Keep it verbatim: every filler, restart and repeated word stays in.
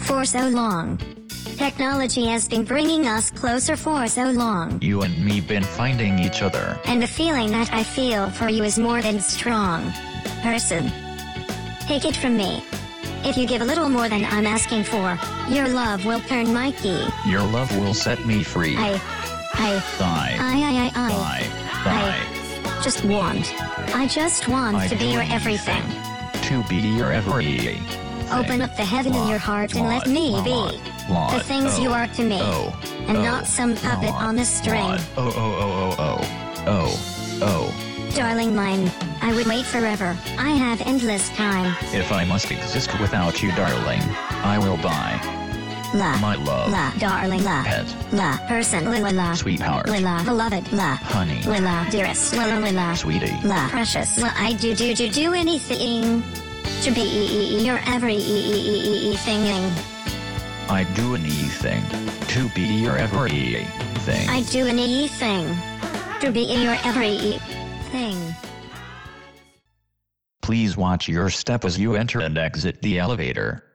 for so long. Technology has been bringing us closer for so long. You and me been finding each other. And the feeling that I feel for you is more than strong. Person. Take it from me. If you give a little more than I'm asking for, your love will turn my key. Your love will set me free. I... I... Die. I... I... I... I... Die. Die. I just want. I just want I to be do your anything. everything. To be your everything. Open up the heaven in your heart and let me be the things you are to me, and not some puppet on a string. Oh, oh, oh, oh, oh, oh, oh. Darling mine, I would wait forever. I have endless time. If I must exist without you, darling, I will buy. La, my love, la, darling, la, pet, la, person, la, la, la, sweetheart, la, la, beloved, la, honey, la, la, dearest, la, la, la, sweetie, la, precious, la, I do, do, do, do anything to be your everything. I do anything to be your everything. I do anything to be your everything. Please watch your step as you enter and exit the elevator.